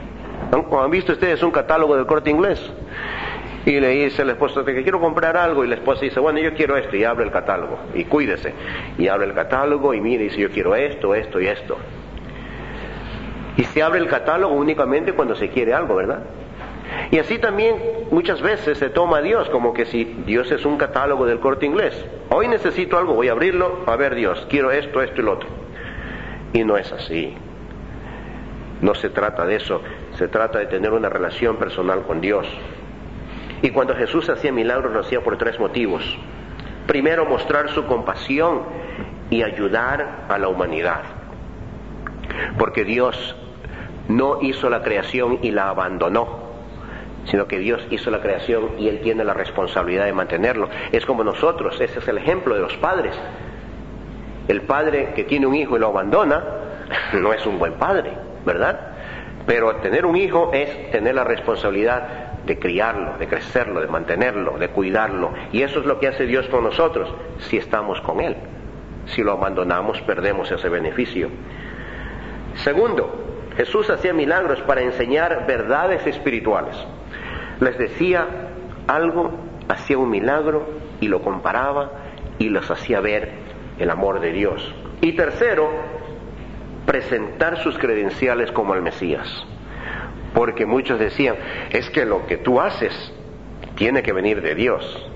Cuando han visto ustedes un catálogo del Corte Inglés y le dice el esposo que quiero comprar algo y la esposa dice, bueno, yo quiero esto, y abre el catálogo y cuídese, y abre el catálogo y mire y dice, yo quiero esto, esto y esto. Y se abre el catálogo únicamente cuando se quiere algo, ¿verdad? Y así también muchas veces se toma a Dios como que si Dios es un catálogo del Corte Inglés. Hoy necesito algo, voy a abrirlo, a ver Dios, quiero esto, esto y lo otro. Y no es así. No se trata de eso, se trata de tener una relación personal con Dios. Y cuando Jesús hacía milagros lo hacía por tres motivos. Primero, mostrar su compasión y ayudar a la humanidad. Porque Dios no hizo la creación y la abandonó, sino que Dios hizo la creación y Él tiene la responsabilidad de mantenerlo. Es como nosotros, ese es el ejemplo de los padres. El padre que tiene un hijo y lo abandona, no es un buen padre, ¿verdad? Pero tener un hijo es tener la responsabilidad de criarlo, de crecerlo, de mantenerlo, de cuidarlo. Y eso es lo que hace Dios con nosotros, si estamos con Él. Si lo abandonamos, perdemos ese beneficio. Segundo, Jesús hacía milagros para enseñar verdades espirituales. Les decía algo, hacía un milagro y lo comparaba y los hacía ver el amor de Dios. Y tercero, presentar sus credenciales como el Mesías. Porque muchos decían, es que lo que tú haces tiene que venir de Dios.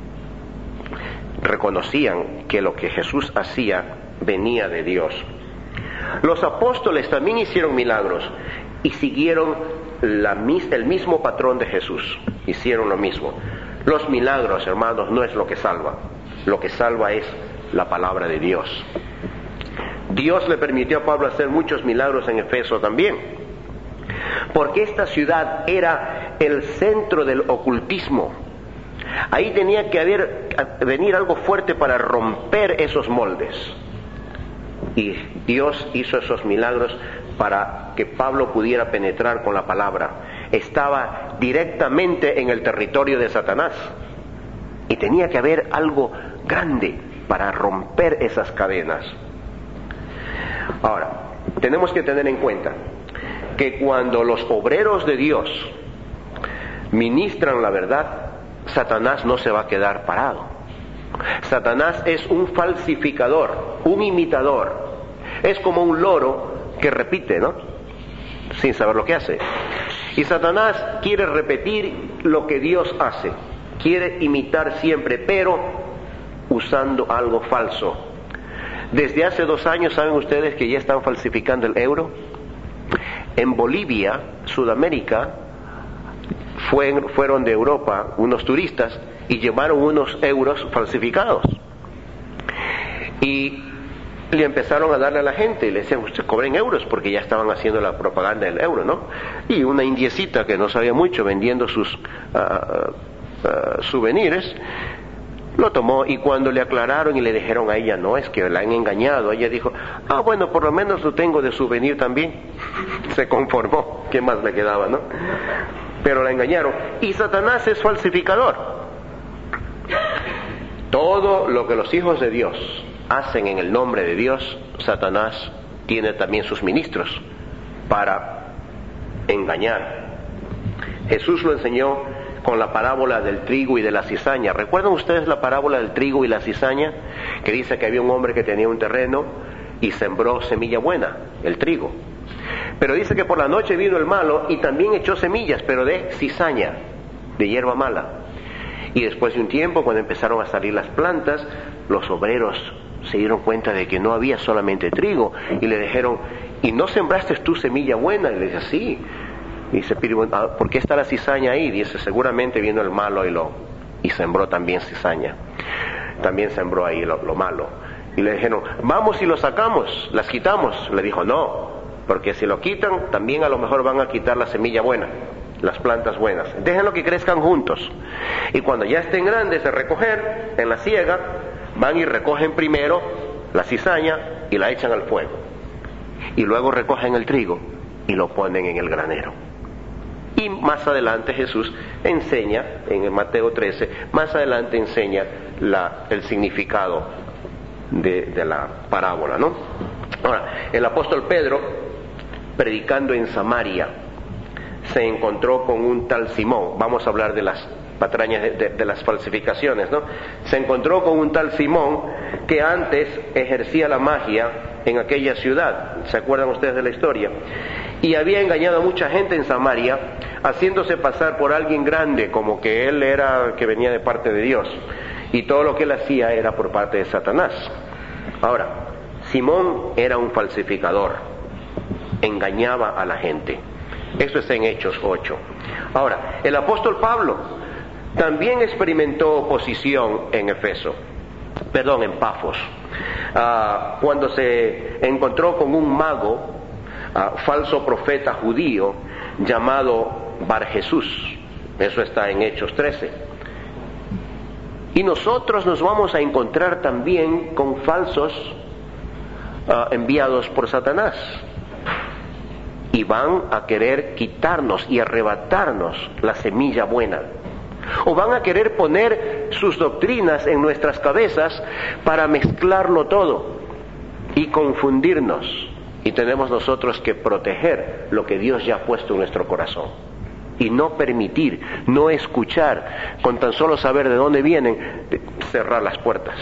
Reconocían que lo que Jesús hacía venía de Dios. Los apóstoles también hicieron milagros y siguieron la, el mismo patrón de Jesús. Hicieron lo mismo. Los milagros, hermanos, no es lo que salva. Lo que salva es la palabra de Dios. Dios le permitió a Pablo hacer muchos milagros en Efeso también, porque esta ciudad era el centro del ocultismo. Ahí tenía que haber, venir algo fuerte para romper esos moldes. Y Dios hizo esos milagros para que Pablo pudiera penetrar con la palabra. Estaba directamente en el territorio de Satanás. Y tenía que haber algo grande para romper esas cadenas. Ahora, tenemos que tener en cuenta que cuando los obreros de Dios ministran la verdad, Satanás no se va a quedar parado. Satanás es un falsificador, un imitador. Es como un loro que repite, ¿no? Sin saber lo que hace. Y Satanás quiere repetir lo que Dios hace. Quiere imitar siempre, pero usando algo falso. Desde hace dos años, ¿saben ustedes que ya están falsificando el euro? En Bolivia, Sudamérica, fue, fueron de Europa unos turistas y llevaron unos euros falsificados. Y le empezaron a darle a la gente y le decían, ustedes cobren euros, porque ya estaban haciendo la propaganda del euro, ¿no? Y una indiecita que no sabía mucho vendiendo sus uh, uh, souvenirs, lo tomó, y cuando le aclararon y le dijeron a ella, no, es que la han engañado, ella dijo, ah, bueno, por lo menos lo tengo de souvenir también. Se conformó, ¿qué más le quedaba, no? Pero la engañaron. Y Satanás es falsificador. Todo lo que los hijos de Dios hacen en el nombre de Dios, Satanás tiene también sus ministros para engañar. Jesús lo enseñó con la parábola del trigo y de la cizaña. ¿Recuerdan ustedes la parábola del trigo y la cizaña? Que dice que había un hombre que tenía un terreno y sembró semilla buena, el trigo. Pero dice que por la noche vino el malo y también echó semillas, pero de cizaña, de hierba mala. Y después de un tiempo, cuando empezaron a salir las plantas, los obreros se dieron cuenta de que no había solamente trigo, y le dijeron, ¿y no sembraste tú semilla buena? Y le dice, sí. Y dice, ¿por qué está la cizaña ahí? Dice, seguramente vino el malo y lo y sembró también cizaña. También sembró ahí lo, lo malo. Y le dijeron, vamos y lo sacamos, las quitamos. Le dijo, no, porque si lo quitan, también a lo mejor van a quitar la semilla buena, las plantas buenas. Déjenlo que crezcan juntos. Y cuando ya estén grandes de recoger, en la siega, van y recogen primero la cizaña y la echan al fuego. Y luego recogen el trigo y lo ponen en el granero. Y más adelante Jesús enseña, en el Mateo trece, más adelante enseña la, el significado de, de la parábola, ¿no? Ahora, el apóstol Pedro, predicando en Samaria, se encontró con un tal Simón. Vamos a hablar de las patrañas, de, de, de las falsificaciones, ¿no? Se encontró con un tal Simón que antes ejercía la magia en aquella ciudad. ¿Se acuerdan ustedes de la historia? Y había engañado a mucha gente en Samaria, haciéndose pasar por alguien grande, como que él era, que venía de parte de Dios. Y todo lo que él hacía era por parte de Satanás. Ahora, Simón era un falsificador, engañaba a la gente. Eso está en Hechos ocho. Ahora, el apóstol Pablo también experimentó oposición en Efeso, perdón, en Pafos, ah, cuando se encontró con un mago, ah, falso profeta judío, llamado Bar Jesús. Eso está en Hechos trece. Y nosotros nos vamos a encontrar también con falsos uh, enviados por Satanás. Y van a querer quitarnos y arrebatarnos la semilla buena. O van a querer poner sus doctrinas en nuestras cabezas para mezclarlo todo y confundirnos. Y tenemos nosotros que proteger lo que Dios ya ha puesto en nuestro corazón. Y no permitir, no escuchar, con tan solo saber de dónde vienen, cerrar las puertas.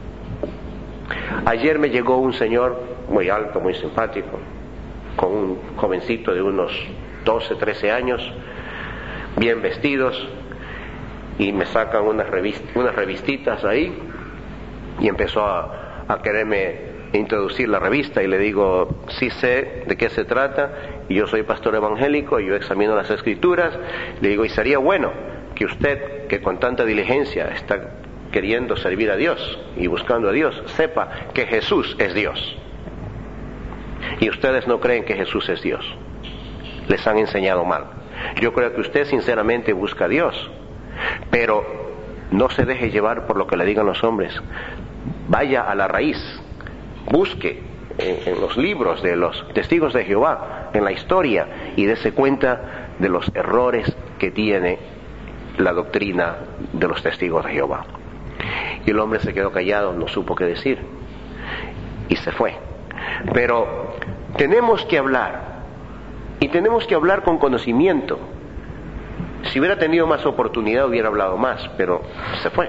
Ayer me llegó un señor muy alto, muy simpático, con un jovencito de unos doce, trece años, bien vestidos, y me sacan unas, revist- unas revistitas ahí, y empezó a, a quererme introducir la revista, y le digo, sí sé de qué se trata, y yo soy pastor evangélico, y yo examino las escrituras. Le digo, y sería bueno que usted, que con tanta diligencia está queriendo servir a Dios y buscando a Dios, sepa que Jesús es Dios. Y ustedes no creen que Jesús es Dios. Les han enseñado mal. Yo creo que usted sinceramente busca a Dios, pero no se deje llevar por lo que le digan los hombres. Vaya a la raíz. Busque en, en los libros de los testigos de Jehová, en la historia, y dése cuenta de los errores que tiene la doctrina de los testigos de Jehová. Y el hombre se quedó callado, no supo qué decir, y se fue. Pero tenemos que hablar, y tenemos que hablar con conocimiento. Si hubiera tenido más oportunidad hubiera hablado más, pero se fue.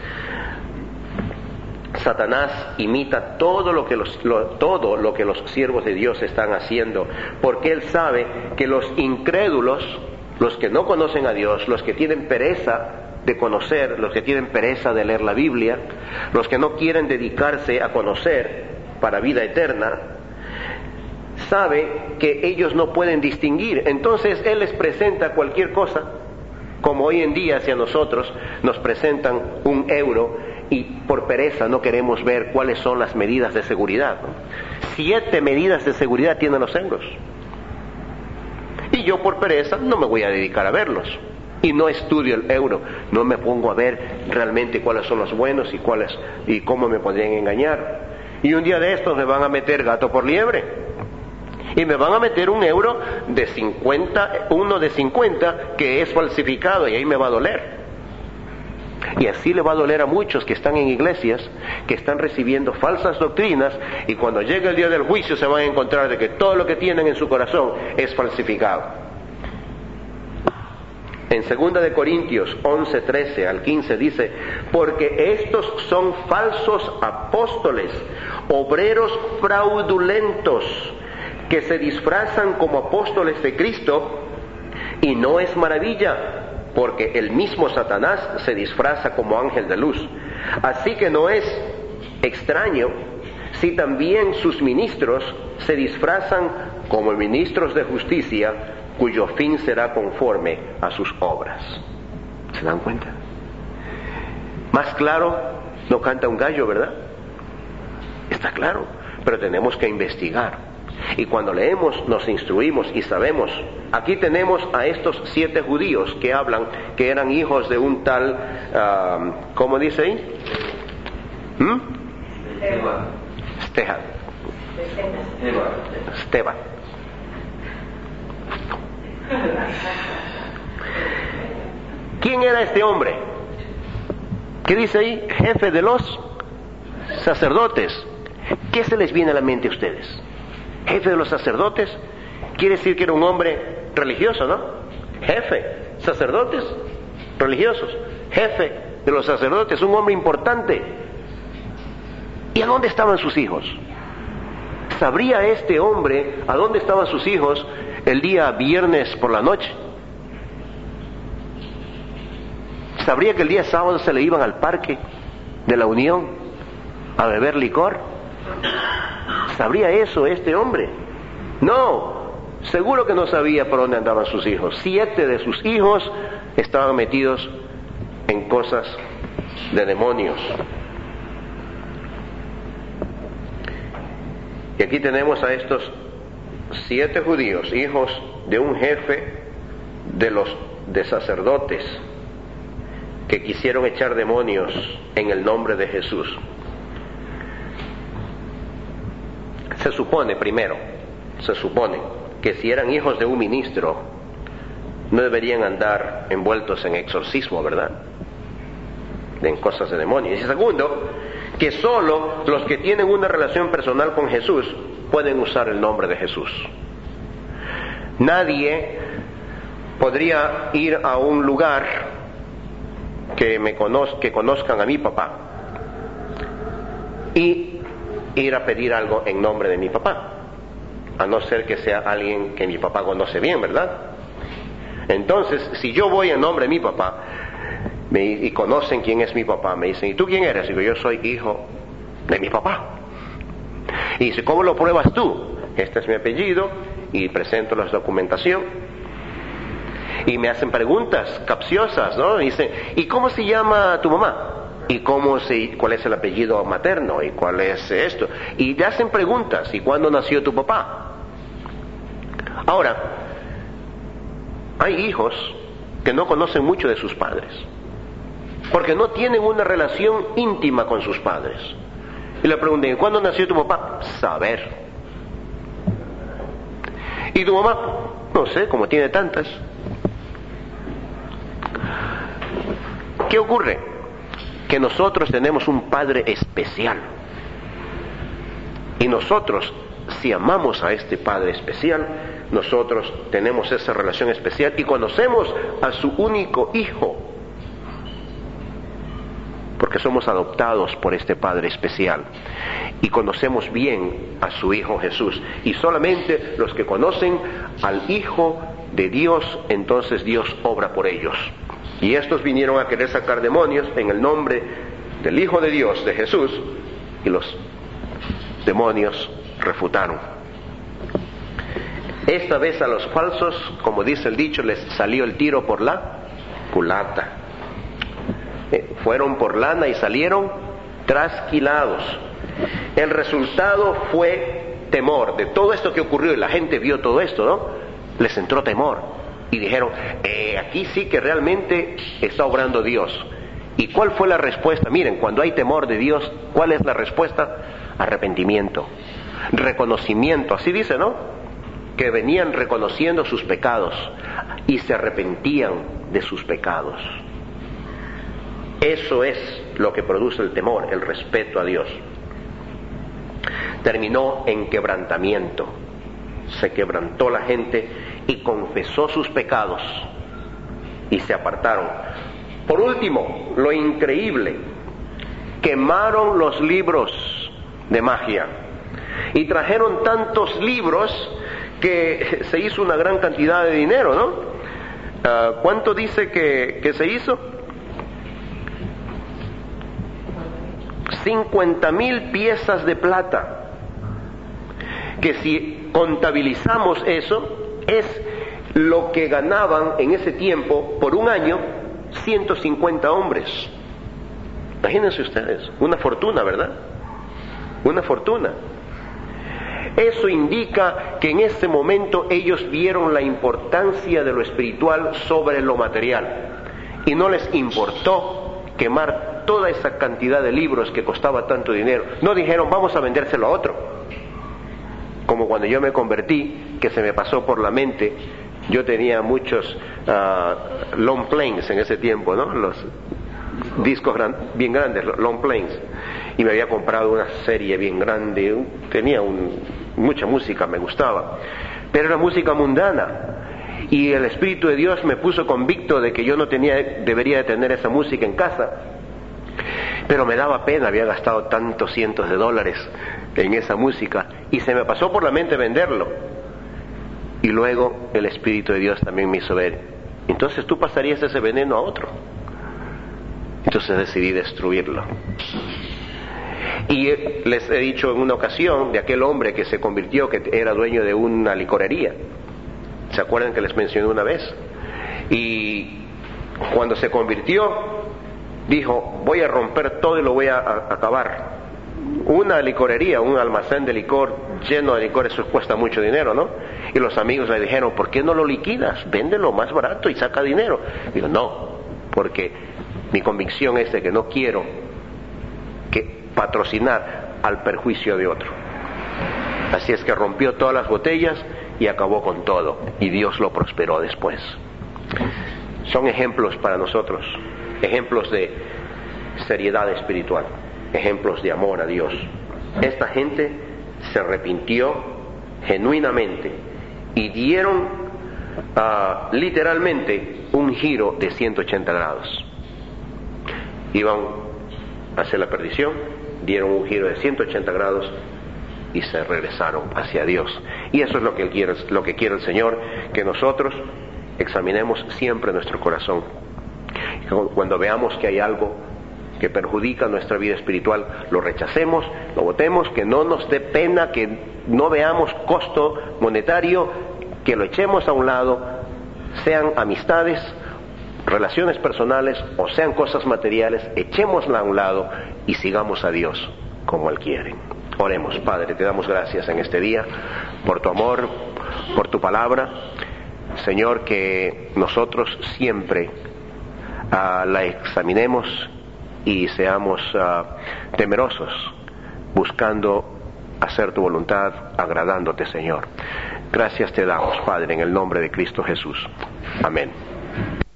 Satanás imita todo lo que los, lo, todo lo que los siervos de Dios están haciendo, porque él sabe que los incrédulos, los que no conocen a Dios, los que tienen pereza de conocer, los que tienen pereza de leer la Biblia, los que no quieren dedicarse a conocer para vida eterna, sabe que ellos no pueden distinguir. Entonces él les presenta cualquier cosa, como hoy en día hacia nosotros nos presentan un euro, y por pereza no queremos ver cuáles son las medidas de seguridad, ¿no? Siete medidas de seguridad tienen los euros, y yo por pereza no me voy a dedicar a verlos, y no estudio el euro, no me pongo a ver realmente cuáles son los buenos y cuáles y cómo me podrían engañar. Y un día de estos me van a meter gato por liebre, y me van a meter un euro de cincuenta, uno de cincuenta que es falsificado, y ahí me va a doler. Y así le va a doler a muchos que están en iglesias, que están recibiendo falsas doctrinas, y cuando llegue el día del juicio se van a encontrar de que todo lo que tienen en su corazón es falsificado. En segunda de Corintios once, trece al quince dice, porque estos son falsos apóstoles, obreros fraudulentos, que se disfrazan como apóstoles de Cristo, y no es maravilla, porque el mismo Satanás se disfraza como ángel de luz. Así que no es extraño si también sus ministros se disfrazan como ministros de justicia, cuyo fin será conforme a sus obras. ¿Se dan cuenta? Más claro no canta un gallo, ¿verdad? Está claro, pero tenemos que investigar. Y cuando leemos, nos instruimos y sabemos. Aquí tenemos a estos siete judíos que hablan que eran hijos de un tal, uh, ¿cómo dice ahí? ¿Mm? Esteban. Esteban. Esteban. ¿Quién era este hombre? ¿Qué dice ahí? Jefe de los sacerdotes. ¿Qué se les viene a la mente a ustedes? Jefe de los sacerdotes, quiere decir que era un hombre religioso, ¿no? jefe, sacerdotes religiosos, jefe de los sacerdotes, un hombre importante. ¿Y a dónde estaban sus hijos? ¿Sabría este hombre a dónde estaban sus hijos el día viernes por la noche? ¿Sabría que el día sábado se le iban al parque de la Unión a beber licor? ¿Sabría eso este hombre? No, seguro que no sabía por dónde andaban sus hijos. Siete de sus hijos estaban metidos en cosas de demonios. Y aquí tenemos a estos siete judíos, hijos de un jefe de los de sacerdotes, que quisieron echar demonios en el nombre de Jesús. Se supone, primero, se supone que si eran hijos de un ministro, no deberían andar envueltos en exorcismo, ¿verdad? En cosas de demonios. Y segundo, que solo los que tienen una relación personal con Jesús pueden usar el nombre de Jesús. Nadie podría ir a un lugar que me conoz- que conozcan a mi papá y ir a pedir algo en nombre de mi papá, a no ser que sea alguien que mi papá conoce bien, ¿verdad? Entonces, si yo voy en nombre de mi papá me, y conocen quién es mi papá, me dicen, ¿y tú quién eres? Digo, yo soy hijo de mi papá. Y dice, ¿cómo lo pruebas tú? Este es mi apellido, y presento la documentación. Y me hacen preguntas capciosas, ¿no? Dicen, ¿y cómo se llama tu mamá? ¿Y cómo se, cuál es el apellido materno? ¿Y cuál es esto? Y te hacen preguntas, ¿y cuándo nació tu papá? Ahora, hay hijos que no conocen mucho de sus padres, porque no tienen una relación íntima con sus padres. Y le preguntan, ¿cuándo nació tu papá? Saber. ¿Y tu mamá? No sé, como tiene tantas. ¿Qué ocurre? Que nosotros tenemos un Padre especial. Y nosotros, si amamos a este Padre especial, nosotros tenemos esa relación especial y conocemos a su único Hijo, porque somos adoptados por este Padre especial y conocemos bien a su Hijo Jesús. Y solamente los que conocen al Hijo de Dios, entonces Dios obra por ellos. Y estos vinieron a querer sacar demonios en el nombre del Hijo de Dios, de Jesús, y los demonios refutaron. Esta vez a los falsos, como dice el dicho, les salió el tiro por la culata. Eh, fueron por lana y salieron trasquilados. El resultado fue temor. De todo esto que ocurrió, y la gente vio todo esto, ¿no? Les entró temor. Y dijeron, eh, aquí sí que realmente está obrando Dios. ¿Y cuál fue la respuesta? Miren, cuando hay temor de Dios, ¿cuál es la respuesta? Arrepentimiento, reconocimiento, así dice, ¿no? Que venían reconociendo sus pecados y se arrepentían de sus pecados. Eso es lo que produce el temor, el respeto a Dios. Terminó en quebrantamiento. Se quebrantó la gente y confesó sus pecados y se apartaron. Por último, lo increíble, quemaron los libros de magia y trajeron tantos libros que se hizo una gran cantidad de dinero, ¿no? Uh, ¿Cuánto dice que, que se hizo? cincuenta mil piezas de plata, que si contabilizamos eso, es lo que ganaban en ese tiempo por un año ciento cincuenta hombres. Imagínense ustedes, una fortuna, ¿verdad? Una fortuna. Eso indica que en ese momento ellos vieron la importancia de lo espiritual sobre lo material y no les importó quemar toda esa cantidad de libros que costaba tanto dinero. No dijeron, vamos a vendérselo a otro. Como cuando yo me convertí, que se me pasó por la mente, yo tenía muchos uh, long planes en ese tiempo, ¿no? Los discos gran, bien grandes, long planes, y me había comprado una serie bien grande, tenía un, mucha música, me gustaba, pero era música mundana, y el Espíritu de Dios me puso convicto de que yo no tenía, debería de tener esa música en casa, pero me daba pena, había gastado tantos cientos de dólares en esa música, y se me pasó por la mente venderlo. Y luego el Espíritu de Dios también me hizo ver, entonces tú pasarías ese veneno a otro. Entonces decidí destruirlo. Y les he dicho en una ocasión de aquel hombre que se convirtió, que era dueño de una licorería. ¿Se acuerdan que les mencioné una vez? Y cuando se convirtió, dijo, voy a romper todo y lo voy a, a acabar. Una licorería, un almacén de licor lleno de licor, eso cuesta mucho dinero, ¿no? Y los amigos le dijeron, ¿por qué no lo liquidas? Véndelo más barato y saca dinero. Digo, no, porque mi convicción es de que no quiero que patrocinar al perjuicio de otro. Así es que rompió todas las botellas y acabó con todo, y Dios lo prosperó después. Son ejemplos para nosotros, ejemplos de seriedad espiritual, ejemplos de amor a Dios. Esta gente se arrepintió genuinamente y dieron uh, literalmente un giro de ciento ochenta grados. Iban hacia la perdición, dieron un giro de ciento ochenta grados y se regresaron hacia Dios. Y eso es lo que Él quiere, lo que quiere el Señor, que nosotros examinemos siempre nuestro corazón. Cuando veamos que hay algo que perjudica nuestra vida espiritual, lo rechacemos, lo botemos, que no nos dé pena, que no veamos costo monetario, que lo echemos a un lado, sean amistades, relaciones personales o sean cosas materiales, echémosla a un lado y sigamos a Dios como Él quiere. Oremos. Padre, te damos gracias en este día por tu amor, por tu palabra. Señor, que nosotros siempre uh, la examinemos y seamos uh, temerosos, buscando hacer tu voluntad, agradándote, Señor. Gracias te damos, Padre, en el nombre de Cristo Jesús. Amén.